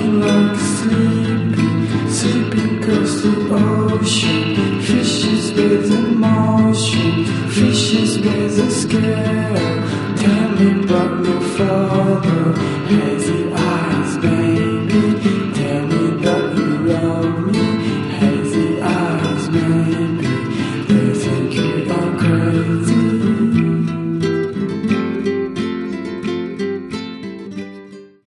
Walking like a sleepy coastal ocean. Fishes with emotion, fishes with a scare. Tell me about your father. Hey,